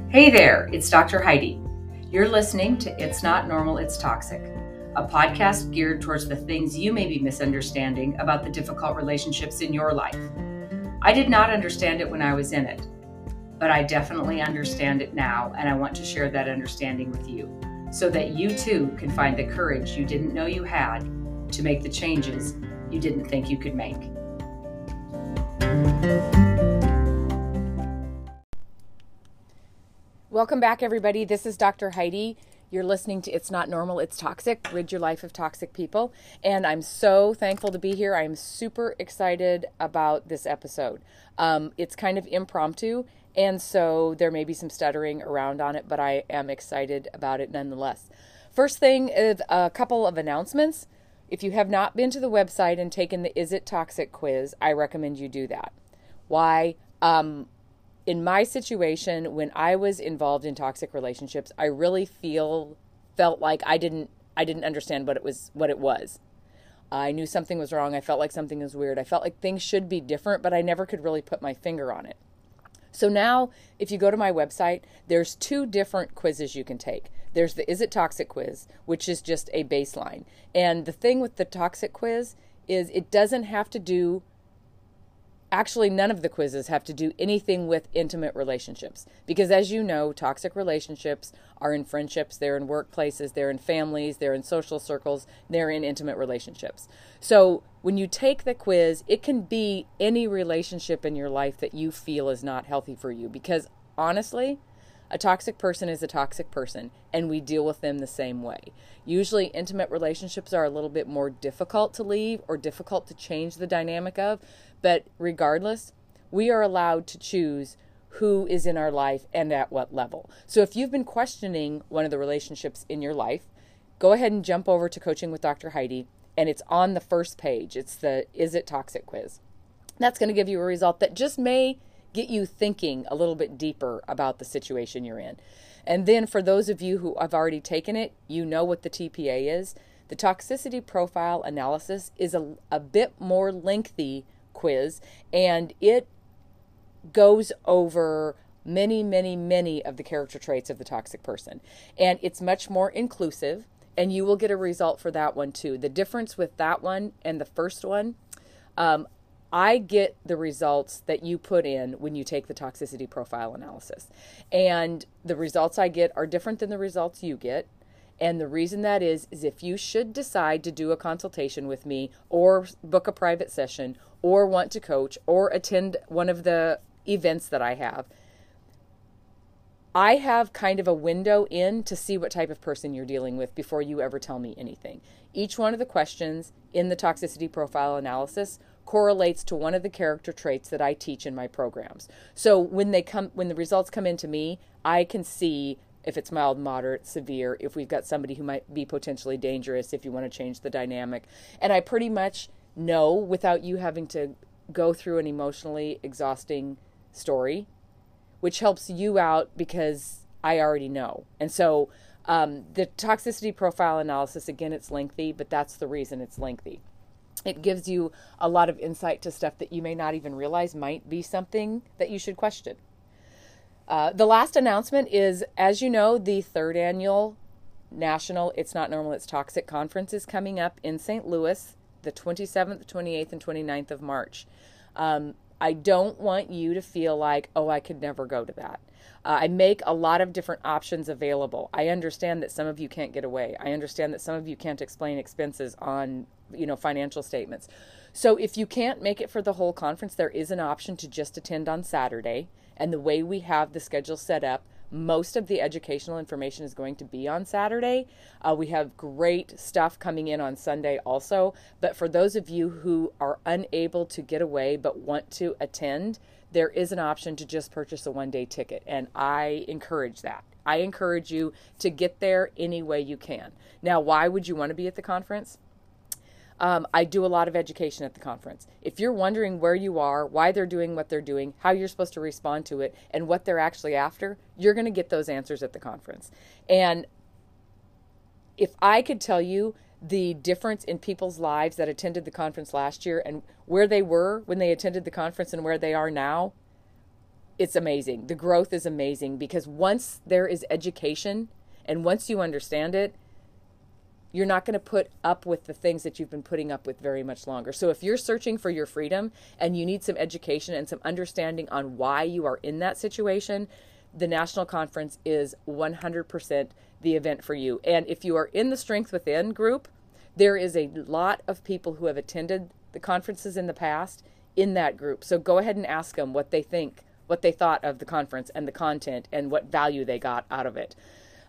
Hey there, it's Dr. Heidi. You're listening to It's Not Normal, It's Toxic, a podcast geared towards the things you may be misunderstanding about the difficult relationships in your life. I did not understand it when I was in it, but I definitely understand it now, and I want to share that understanding with you so that you too can find the courage you didn't know you had to make the changes you didn't think you could make. Welcome back, everybody. This is Dr. Heidi. You're listening to It's Not Normal, It's Toxic, Rid Your Life of Toxic People. And I'm so thankful to be here. I'm super excited about this episode. It's kind of impromptu, and so there may be some stuttering around on it, but I am excited about it nonetheless. First thing is a couple of announcements. If you have not been to the website and taken the Is It Toxic quiz, I recommend you do that. Why? In my situation, when I was involved in toxic relationships, I really felt like I didn't understand what it was. I knew something was wrong. I felt like something was weird. I felt like things should be different, but I never could really put my finger on it. So now, if you go to my website, there's two different quizzes you can take. There's the Is It Toxic quiz, which is just a baseline. And the thing with the toxic quiz is it doesn't have to do Actually, none of the quizzes have to do anything with intimate relationships. Because as you know, toxic relationships are in friendships, they're in workplaces, they're in families, they're in social circles, they're in intimate relationships. So when you take the quiz, it can be any relationship in your life that you feel is not healthy for you. Because honestly, a toxic person is a toxic person, and we deal with them the same way. Usually, intimate relationships are a little bit more difficult to leave or difficult to change the dynamic of, but regardless, we are allowed to choose who is in our life and at what level. So if you've been questioning one of the relationships in your life, go ahead and jump over to Coaching with Dr. Heidi, and it's on the first page. It's the Is It Toxic quiz. That's going to give you a result that just may get you thinking a little bit deeper about the situation you're in. And then for those of you who have already taken it, you know what the TPA is. The Toxicity Profile Analysis is a bit more lengthy quiz, and it goes over many of the character traits of the toxic person. And it's much more inclusive, and you will get a result for that one too. The difference with that one and the first one, I get the results that you put in when you take the toxicity profile analysis. And the results I get are different than the results you get. And the reason that is if you should decide to do a consultation with me or book a private session or want to coach or attend one of the events that I have kind of a window in to see what type of person you're dealing with before you ever tell me anything. Each one of the questions in the toxicity profile analysis correlates to one of the character traits that I teach in my programs. So when the results come into me, I can see if it's mild, moderate, severe, if we've got somebody who might be potentially dangerous, if you want to change the dynamic. And I pretty much know without you having to go through an emotionally exhausting story, which helps you out because I already know. And so the toxicity profile analysis, again, it's lengthy, but that's the reason it's lengthy. It gives you a lot of insight to stuff that you may not even realize might be something that you should question. The last announcement is, as you know, the third annual National It's Not Normal, It's Toxic conference is coming up in St. Louis, the 27th, 28th, and 29th of March. I don't want you to feel like, oh, I could never go to that. I make a lot of different options available. I understand that some of you can't get away. I understand that some of you can't explain expenses on financial statements. So if you can't make it for the whole conference, there is an option to just attend on Saturday. And the way we have the schedule set up, most of the educational information is going to be on Saturday. We have great stuff coming in on Sunday also. But for those of you who are unable to get away but want to attend, there is an option to just purchase a one-day ticket. And I encourage that. I encourage you to get there any way you can. Now, why would you want to be at the conference? I do a lot of education at the conference. If you're wondering where you are, why they're doing what they're doing, how you're supposed to respond to it, and what they're actually after, you're going to get those answers at the conference. And if I could tell you the difference in people's lives that attended the conference last year and where they were when they attended the conference and where they are now, it's amazing. The growth is amazing because once there is education and once you understand it, you're not going to put up with the things that you've been putting up with very much longer. So if you're searching for your freedom and you need some education and some understanding on why you are in that situation, the National Conference is 100% the event for you. And if you are in the Strength Within group, there is a lot of people who have attended the conferences in the past in that group. So go ahead and ask them what they think, what they thought of the conference and the content and what value they got out of it.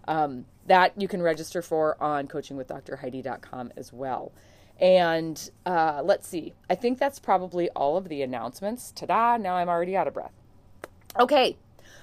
That you can register for on coachingwithdrheidi.com as well. And let's see. I think that's probably all of the announcements. Ta-da! Now I'm already out of breath. Okay.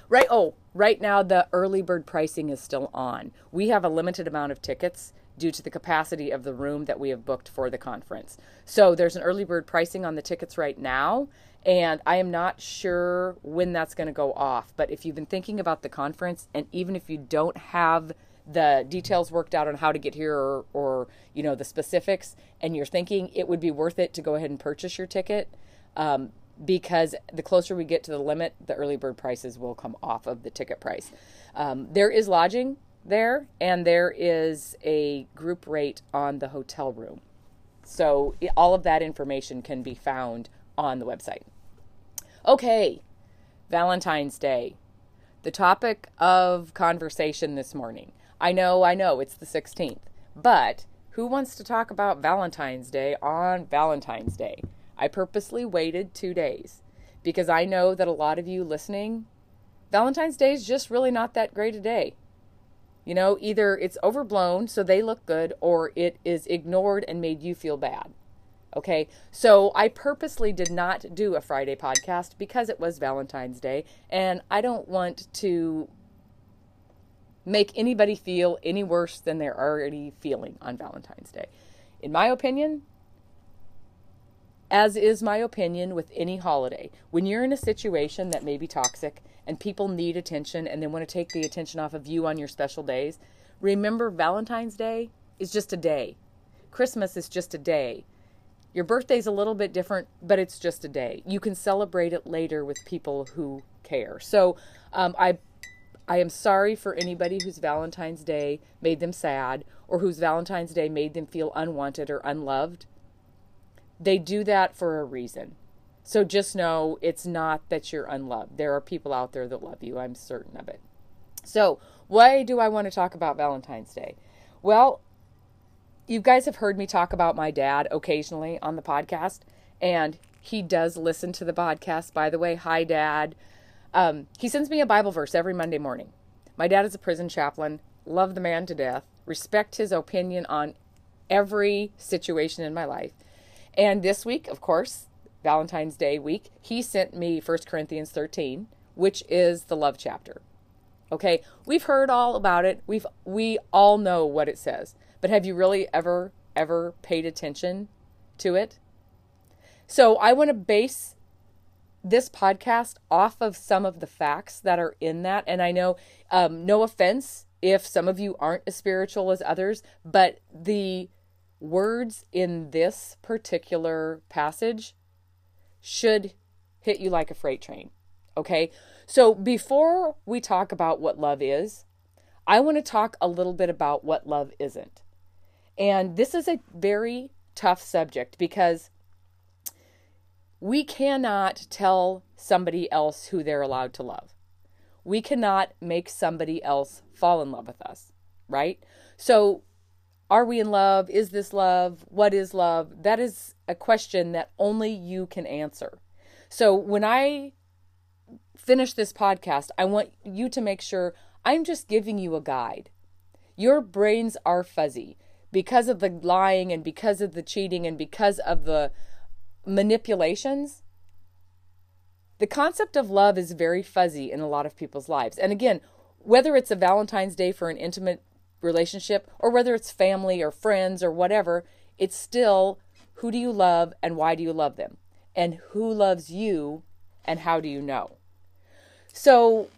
Right now the early bird pricing is still on. We have a limited amount of tickets due to the capacity of the room that we have booked for the conference. So there's an early bird pricing on the tickets right now, and I am not sure when that's going to go off. But if you've been thinking about the conference, and even if you don't have the details worked out on how to get here or you know the specifics, and you're thinking it would be worth it to go ahead and purchase your ticket, because the closer we get to the limit, the early bird prices will come off of the ticket price. There is lodging there, and there is a group rate on the hotel room. So all of that information can be found on the website. Okay, Valentine's Day. The topic of conversation this morning. I know, it's the 16th, but who wants to talk about Valentine's Day on Valentine's Day? I purposely waited 2 days because I know that a lot of you listening, Valentine's Day is just really not that great a day. You know, either it's overblown so they look good, or it is ignored and made you feel bad. Okay, so I purposely did not do a Friday podcast because it was Valentine's Day, and I don't want to make anybody feel any worse than they're already feeling on Valentine's Day. In my opinion, as is my opinion with any holiday, when you're in a situation that may be toxic and people need attention and they want to take the attention off of you on your special days, remember Valentine's Day is just a day. Christmas is just a day. Your birthday's a little bit different, but it's just a day. You can celebrate it later with people who care. So I am sorry for anybody whose Valentine's Day made them sad or whose Valentine's Day made them feel unwanted or unloved. They do that for a reason. So just know it's not that you're unloved. There are people out there that love you. I'm certain of it. So why do I want to talk about Valentine's Day? Well, you guys have heard me talk about my dad occasionally on the podcast, and he does listen to the podcast, by the way. Hi, Dad. He sends me a Bible verse every Monday morning. My dad is a prison chaplain. Love the man to death. Respect his opinion on every situation in my life. And this week, of course, Valentine's Day week, he sent me 1 Corinthians 13, which is the love chapter. Okay, we've heard all about it. We all know what it says. But have you really ever paid attention to it? So I want to base this podcast off of some of the facts that are in that. And I know, no offense if some of you aren't as spiritual as others, but the words in this particular passage should hit you like a freight train. Okay? So before we talk about what love is, I want to talk a little bit about what love isn't. And this is a very tough subject because we cannot tell somebody else who they're allowed to love. We cannot make somebody else fall in love with us, right? So are we in love? Is this love? What is love? That is a question that only you can answer. So when I finish this podcast, I want you to make sure I'm just giving you a guide. Your brains are fuzzy because of the lying and because of the cheating and because of the manipulations. The concept of love is very fuzzy in a lot of people's lives. And again, whether it's a Valentine's Day for an intimate relationship or whether it's family or friends or whatever, it's still who do you love and why do you love them? And who loves you and how do you know? So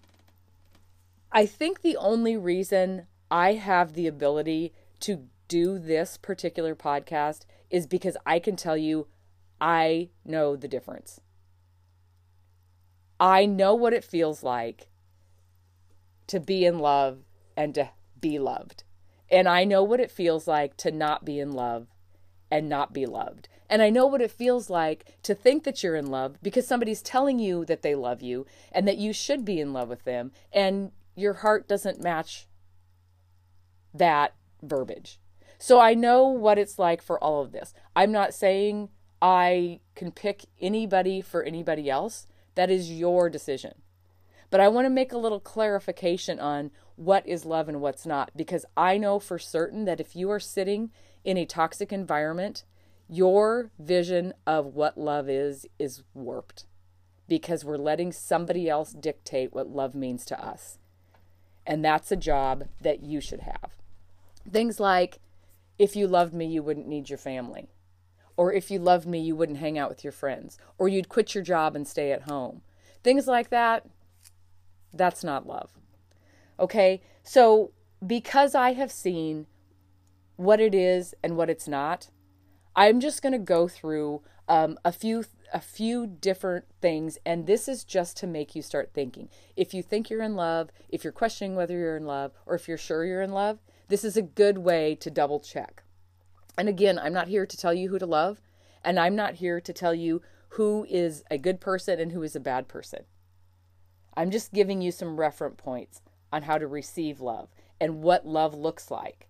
I think the only reason I have the ability to do this particular podcast is because I can tell you I know the difference. I know what it feels like to be in love and to be loved. And I know what it feels like to not be in love and not be loved. And I know what it feels like to think that you're in love because somebody's telling you that they love you and that you should be in love with them, and your heart doesn't match that verbiage. So I know what it's like for all of this. I'm not saying I can pick anybody for anybody else. That is your decision. But I want to make a little clarification on what is love and what's not, because I know for certain that if you are sitting in a toxic environment, your vision of what love is warped, because we're letting somebody else dictate what love means to us. And that's a job that you should have. Things like, if you loved me, you wouldn't need your family. Or if you loved me, you wouldn't hang out with your friends. Or you'd quit your job and stay at home. Things like that, that's not love. Okay? So because I have seen what it is and what it's not, I'm just going to go through a few different things, and this is just to make you start thinking. If you think you're in love, if you're questioning whether you're in love, or if you're sure you're in love, this is a good way to double check. And again, I'm not here to tell you who to love, and I'm not here to tell you who is a good person and who is a bad person. I'm just giving you some reference points on how to receive love and what love looks like.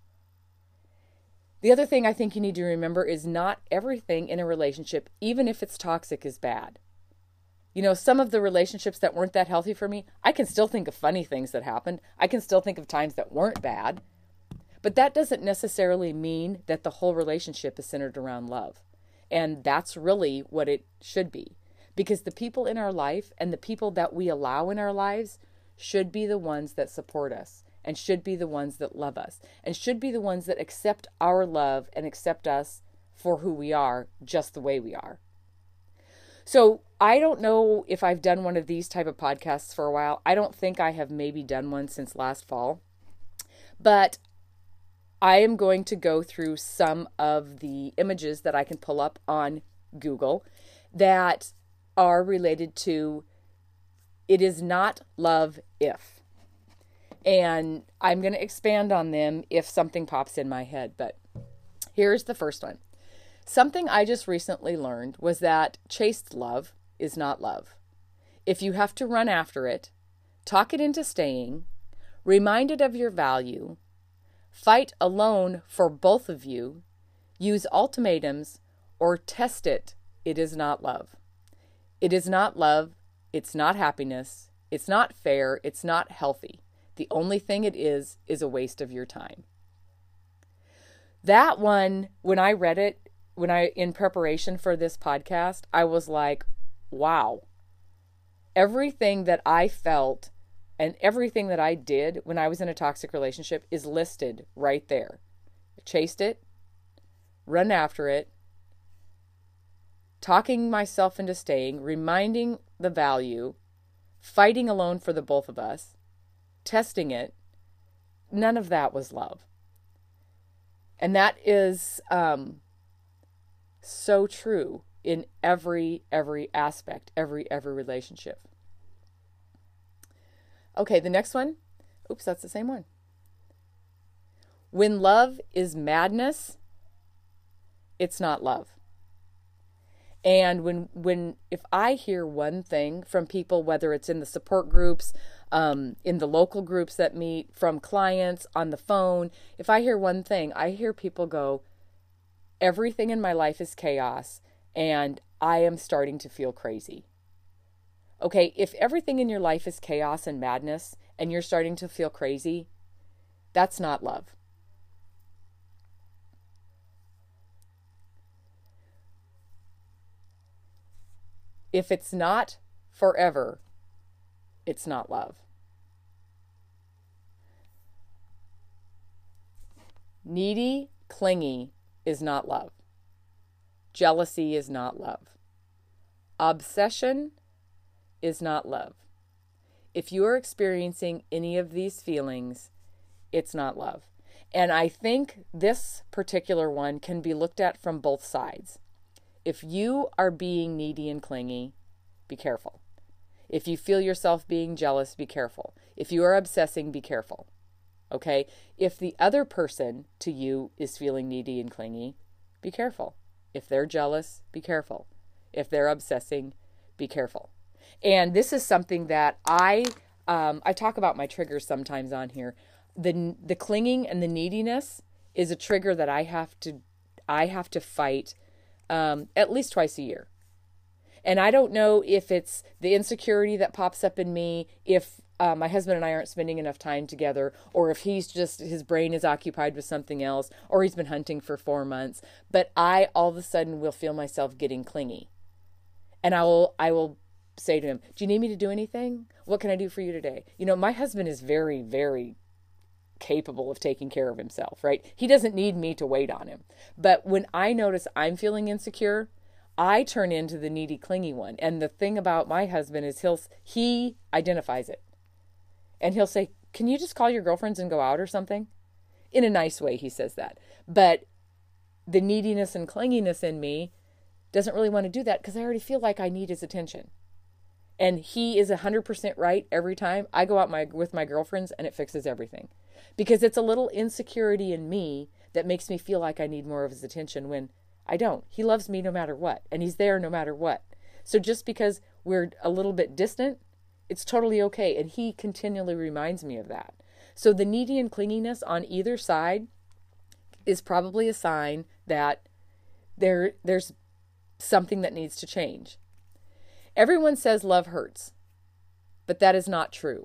The other thing I think you need to remember is not everything in a relationship, even if it's toxic, is bad. You know, some of the relationships that weren't that healthy for me, I can still think of funny things that happened. I can still think of times that weren't bad. But that doesn't necessarily mean that the whole relationship is centered around love. And that's really what it should be. Because the people in our life and the people that we allow in our lives should be the ones that support us, and should be the ones that love us, and should be the ones that accept our love and accept us for who we are, just the way we are. So I don't know if I've done one of these type of podcasts for a while. I don't think I have maybe done one since last fall. But I am going to go through some of the images that I can pull up on Google that are related to it is not love if. And I'm going to expand on them if something pops in my head. But here's the first one. Something I just recently learned was that chased love is not love. If you have to run after it, talk it into staying, remind it of your value, fight alone for both of you, use ultimatums, or test it, it is not love. It is not love. It's not happiness. It's not fair. It's not healthy. The only thing it is a waste of your time. That one, when I read it, in preparation for this podcast, I was like, wow. Everything that I felt and everything that I did when I was in a toxic relationship is listed right there. I chased it, run after it, talking myself into staying, reminding the value, fighting alone for the both of us, testing it. None of that was love. And that is so true in every aspect, every relationship. Okay, the next one. Oops, that's the same one. When love is madness, it's not love. And if I hear one thing from people, whether it's in the support groups, in the local groups that meet, from clients, on the phone, if I hear one thing, I hear people go, everything in my life is chaos and I am starting to feel crazy. Okay, if everything in your life is chaos and madness and you're starting to feel crazy, that's not love. If it's not forever, it's not love. Needy, clingy is not love. Jealousy is not love. Obsession is not love. If you are experiencing any of these feelings, it's not love. And I think this particular one can be looked at from both sides. If you are being needy and clingy, be careful. If you feel yourself being jealous, be careful. If you are obsessing, be careful. Okay? If the other person to you is feeling needy and clingy, be careful. If they're jealous, be careful. If they're obsessing, be careful. And this is something that I talk about my triggers sometimes on here. The clinging and the neediness is a trigger that I have to fight at least twice a year. And I don't know if it's the insecurity that pops up in me, if my husband and I aren't spending enough time together, or if his brain is occupied with something else, or he's been hunting for 4 months. But I all of a sudden will feel myself getting clingy. And I will say to him, do you need me to do anything? What can I do for you today? My husband is very, very capable of taking care of himself, right? He doesn't need me to wait on him. But when I notice I'm feeling insecure, I turn into the needy, clingy one. And the thing about my husband is he identifies it. And he'll say, can you just call your girlfriends and go out or something? In a nice way, he says that. But the neediness and clinginess in me doesn't really want to do that because I already feel like I need his attention. And he is 100% right every time. I go out with my girlfriends and it fixes everything. Because it's a little insecurity in me that makes me feel like I need more of his attention when I don't. He loves me no matter what, and he's there no matter what. So just because we're a little bit distant, it's totally okay. And he continually reminds me of that. So the needy and clinginess on either side is probably a sign that there's something that needs to change. Everyone says love hurts, but that is not true.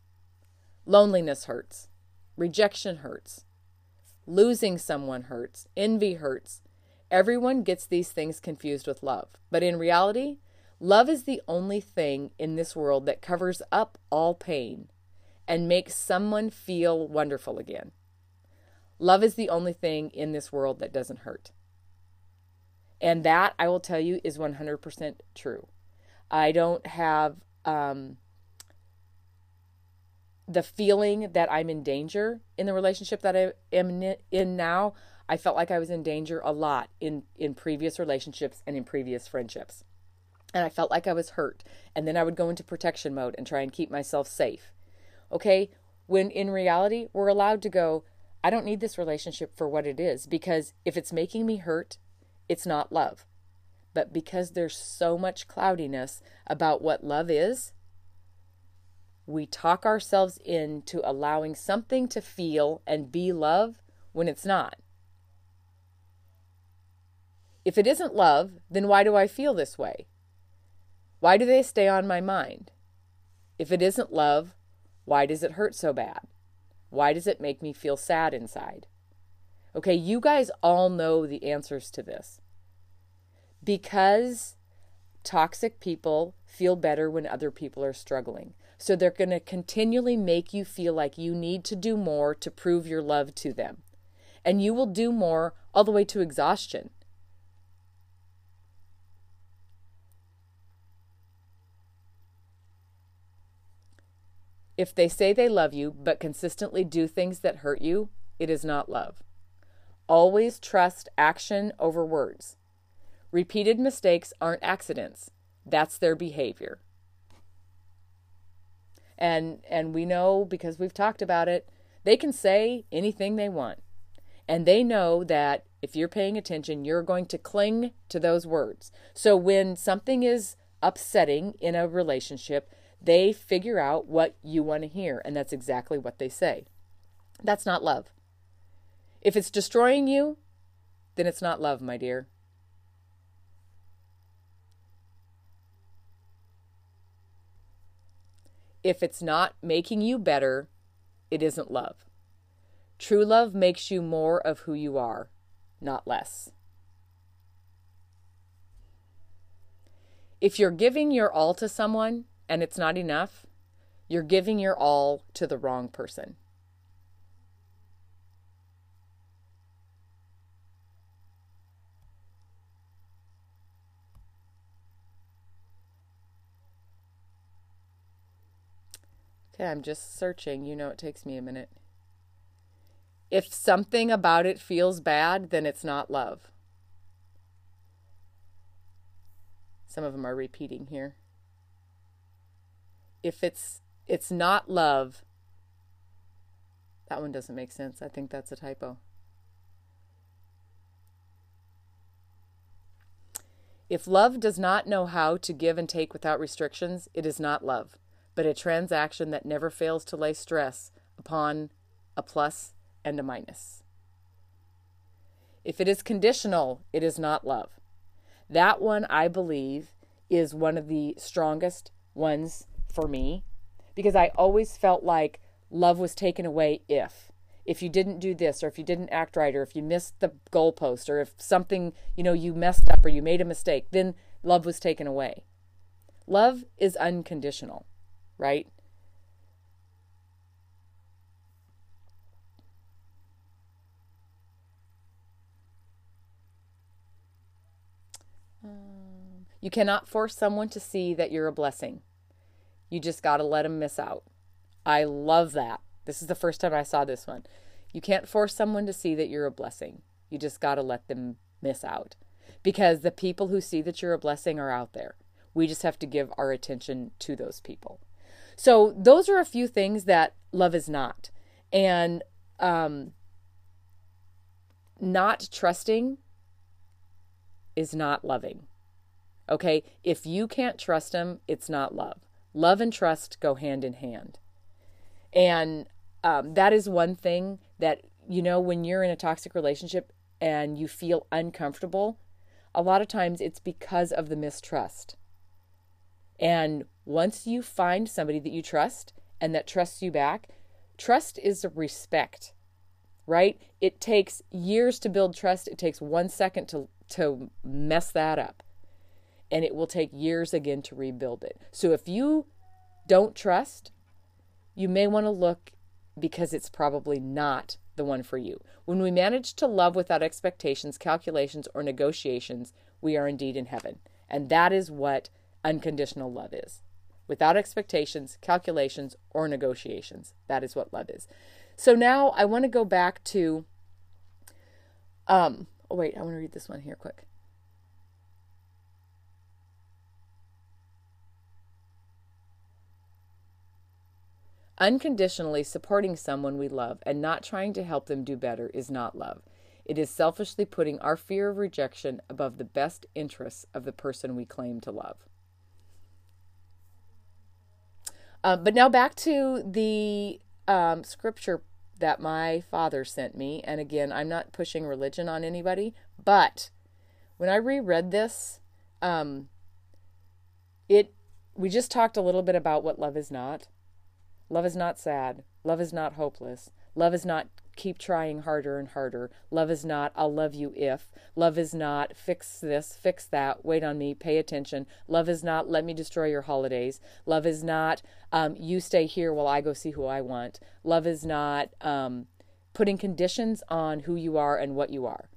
Loneliness hurts. Rejection hurts. Losing someone hurts. Envy hurts. Everyone gets these things confused with love. But in reality, love is the only thing in this world that covers up all pain and makes someone feel wonderful again. Love is the only thing in this world that doesn't hurt. And that, I will tell you, is 100% true. I don't have the feeling that I'm in danger in the relationship that I am in now. I felt like I was in danger a lot in previous relationships and in previous friendships. And I felt like I was hurt. And then I would go into protection mode and try and keep myself safe. Okay? When in reality, we're allowed to go, I don't need this relationship for what it is, because if it's making me hurt, it's not love. But because there's so much cloudiness about what love is, we talk ourselves into allowing something to feel and be love when it's not. If it isn't love, then why do I feel this way? Why do they stay on my mind? If it isn't love, why does it hurt so bad? Why does it make me feel sad inside? Okay, you guys all know the answers to this. Because toxic people feel better when other people are struggling. So they're going to continually make you feel like you need to do more to prove your love to them. And you will do more all the way to exhaustion. If they say they love you, but consistently do things that hurt you, it is not love. Always trust action over words. Repeated mistakes aren't accidents. That's their behavior. And we know, because we've talked about it, they can say anything they want. And they know that if you're paying attention, you're going to cling to those words. So when something is upsetting in a relationship, they figure out what you want to hear, and that's exactly what they say. That's not love. If it's destroying you, then it's not love, my dear. If it's not making you better, it isn't love. True love makes you more of who you are, not less. If you're giving your all to someone and it's not enough, you're giving your all to the wrong person. Okay, I'm just searching. You know it takes me a minute. If something about it feels bad, then it's not love. Some of them are repeating here. If it's not love, that one doesn't make sense. I think that's a typo. If love does not know how to give and take without restrictions, it is not love, but a transaction that never fails to lay stress upon a plus and a minus. If it is conditional, it is not love. That one, I believe, is one of the strongest ones for me, because I always felt like love was taken away if you didn't do this, or if you didn't act right, or if you missed the goalpost, or if something, you messed up or you made a mistake, then love was taken away. Love is unconditional, right? You cannot force someone to see that you're a blessing. You just got to let them miss out. I love that. This is the first time I saw this one. You can't force someone to see that you're a blessing. You just got to let them miss out. Because the people who see that you're a blessing are out there. We just have to give our attention to those people. So those are a few things that love is not. And not trusting is not loving. Okay? If you can't trust them, it's not love. Love and trust go hand in hand. And that is one thing that, when you're in a toxic relationship and you feel uncomfortable, a lot of times it's because of the mistrust. And once you find somebody that you trust and that trusts you back, trust is a respect, right? It takes years to build trust. It takes 1 second to mess that up. And it will take years again to rebuild it. So if you don't trust, you may want to look, because it's probably not the one for you. When we manage to love without expectations, calculations, or negotiations, we are indeed in heaven. And that is what unconditional love is. Without expectations, calculations, or negotiations. That is what love is. So now I want to go back to, I want to read this one here quick. Unconditionally supporting someone we love and not trying to help them do better is not love. It is selfishly putting our fear of rejection above the best interests of the person we claim to love. But now back to the scripture that my father sent me. And again, I'm not pushing religion on anybody, but when I reread this, we just talked a little bit about what love is not. Love is not sad. Love is not hopeless. Love is not keep trying harder and harder. Love is not I'll love you if. Love is not fix this, fix that, wait on me, pay attention. Love is not let me destroy your holidays. Love is not you stay here while I go see who I want. Love is not putting conditions on who you are and what you are.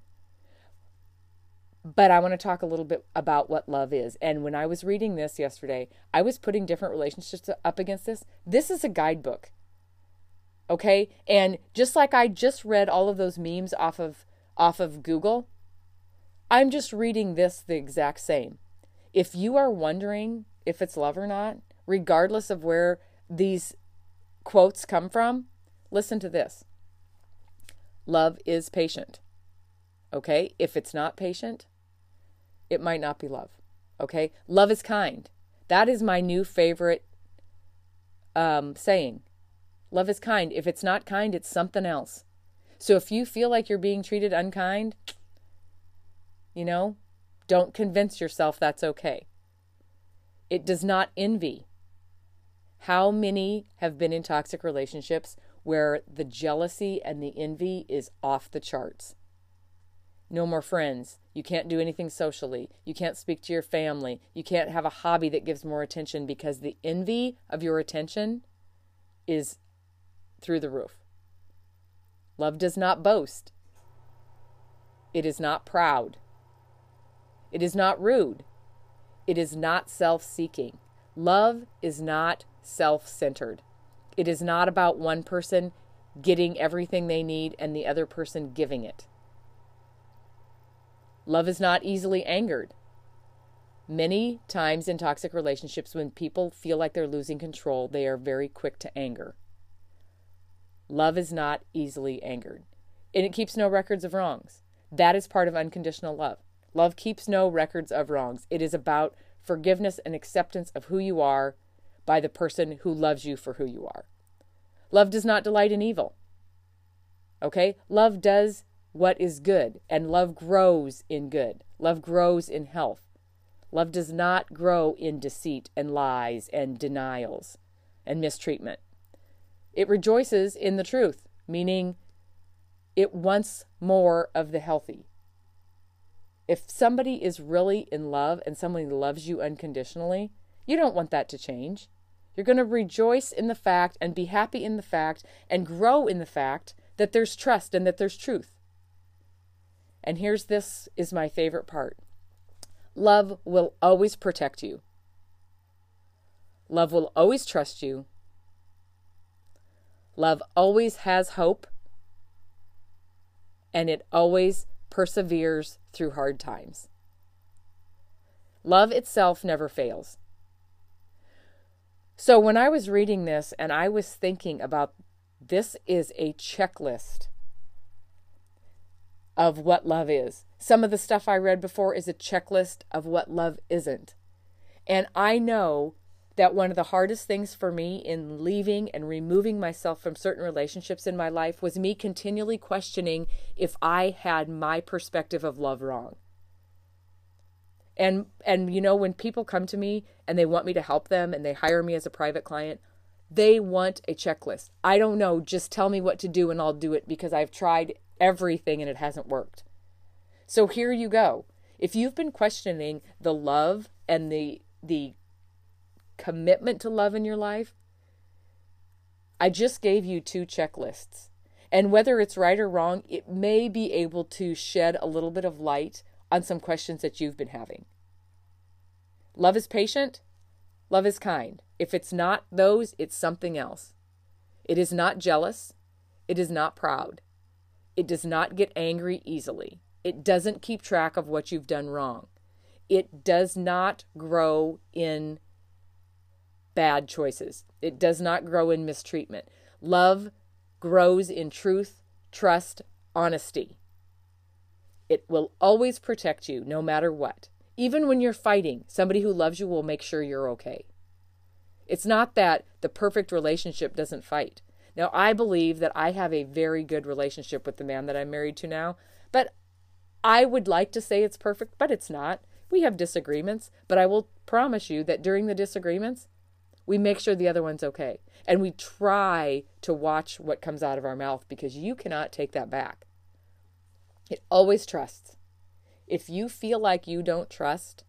But I want to talk a little bit about what love is. And when I was reading this yesterday, I was putting different relationships up against this. This is a guidebook. Okay? And just like I just read all of those memes off of Google, I'm just reading this the exact same. If you are wondering if it's love or not, regardless of where these quotes come from, listen to this. Love is patient. Okay? If it's not patient, it might not be love. Okay? Love is kind. That is my new favorite saying. Love is kind. If it's not kind, it's something else. So if you feel like you're being treated unkind, don't convince yourself that's okay. It does not envy. How many have been in toxic relationships where the jealousy and the envy is off the charts? No more friends. You can't do anything socially. You can't speak to your family. You can't have a hobby that gives more attention because the envy of your attention is through the roof. Love does not boast. It is not proud. It is not rude. It is not self-seeking. Love is not self-centered. It is not about one person getting everything they need and the other person giving it. Love is not easily angered. Many times in toxic relationships, when people feel like they're losing control, they are very quick to anger. Love is not easily angered, and it keeps no records of wrongs. That is part of unconditional love. Love keeps no records of wrongs. It is about forgiveness and acceptance of who you are by the person who loves you for who you are. Love does not delight in evil. Okay? Love does what is good, and love grows in good. Love grows in health. Love does not grow in deceit and lies and denials and mistreatment. It rejoices in the truth, meaning it wants more of the healthy. If somebody is really in love and somebody loves you unconditionally, you don't want that to change. You're going to rejoice in the fact and be happy in the fact and grow in the fact that there's trust and that there's truth. And this is my favorite part. Love will always protect you. Love will always trust you. Love always has hope. And it always perseveres through hard times. Love itself never fails. So when I was reading this and I was thinking about this is a checklist of what love is. Some of the stuff I read before is a checklist of what love isn't. And I know that one of the hardest things for me in leaving and removing myself from certain relationships in my life was me continually questioning if I had my perspective of love wrong. And when people come to me and they want me to help them and they hire me as a private client, they want a checklist. I don't know, just tell me what to do and I'll do it because I've tried everything and it hasn't worked. So here you go. If you've been questioning the love and the commitment to love in your life, I just gave you 2 checklists. And whether it's right or wrong, it may be able to shed a little bit of light on some questions that you've been having. Love is patient. Love is kind. If it's not those, it's something else. It is not jealous. It is not proud. It does not get angry easily. It doesn't keep track of what you've done wrong. It does not grow in bad choices. It does not grow in mistreatment. Love grows in truth, trust, honesty. It will always protect you no matter what. Even when you're fighting, somebody who loves you will make sure you're okay. It's not that the perfect relationship doesn't fight. Now, I believe that I have a very good relationship with the man that I'm married to now, but I would like to say it's perfect, but it's not. We have disagreements, but I will promise you that during the disagreements, we make sure the other one's okay. And we try to watch what comes out of our mouth because you cannot take that back. It always trusts. If you feel like you don't trust,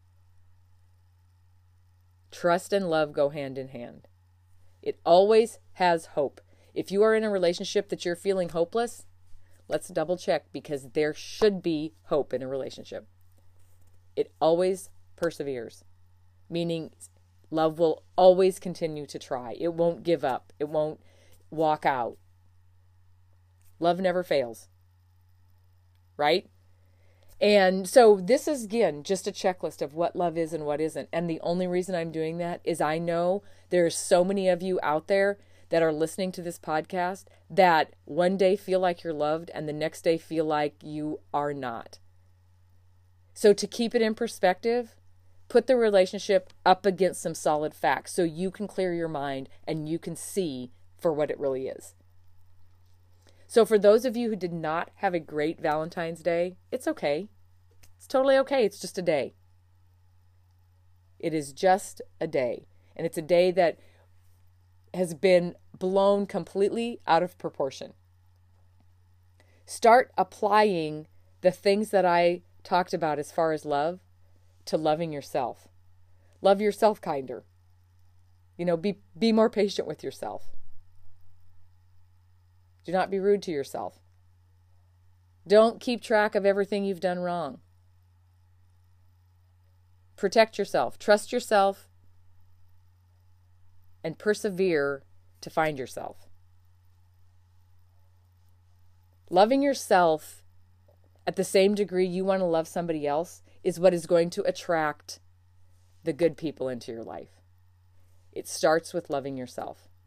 trust and love go hand in hand. It always has hope. If you are in a relationship that you're feeling hopeless, let's double check because there should be hope in a relationship. It always perseveres, meaning love will always continue to try. It won't give up. It won't walk out. Love never fails. Right? And so this is, again, just a checklist of what love is and what isn't. And the only reason I'm doing that is I know there's so many of you out there that are listening to this podcast that one day feel like you're loved and the next day feel like you are not. So to keep it in perspective, put the relationship up against some solid facts so you can clear your mind and you can see for what it really is. So for those of you who did not have a great Valentine's Day, it's okay. It's totally okay. It's just a day. It is just a day. And it's a day that has been blown completely out of proportion. Start applying the things that I talked about as far as love to loving yourself. Love yourself kinder. Be more patient with yourself. Do not be rude to yourself. Don't keep track of everything you've done wrong. Protect yourself. Trust yourself. And persevere to find yourself. Loving yourself at the same degree you want to love somebody else is what is going to attract the good people into your life. It starts with loving yourself.